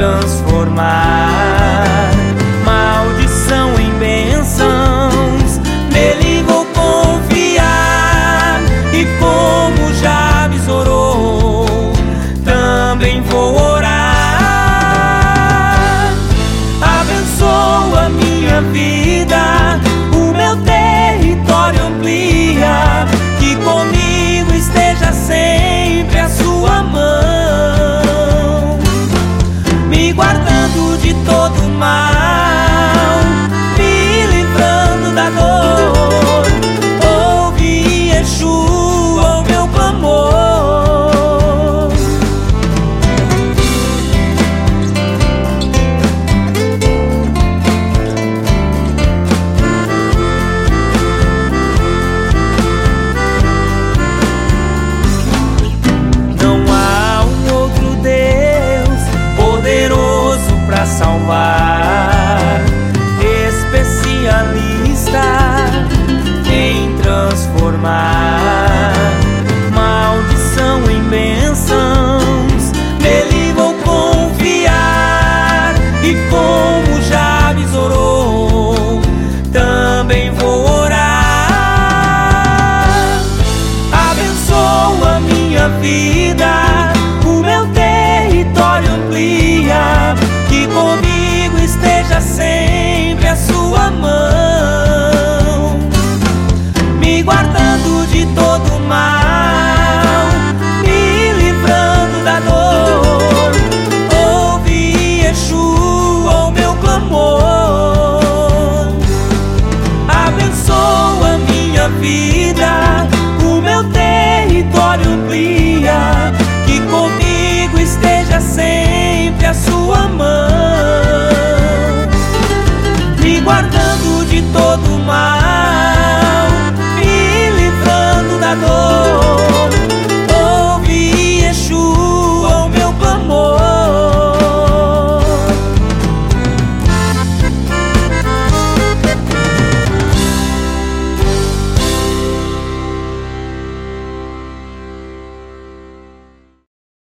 transformar maldição em bênçãos. Nele vou confiar, e como Jabes orou, também vou orar. Abençoa minha vida, o meu território amplia, que comigo esteja sempre a sua mão, me guardando de todo mal, me livrando da dor. Ouve, Yeshua, o meu clamor. Salvar, especialista em transformar maldição em bênçãos. Nele vou confiar, e como Jabes orou, também vou orar. Abençoa minha vida, o meu território amplia, que comigo esteja sempre a sua mão, me guardando de todo mal, me livrando da dor. Ouve, Yeshua, o meu clamor. Abençoa minha vida, o meu território amplia, que comigo esteja sempre a sua mão, me guardando de todo mal.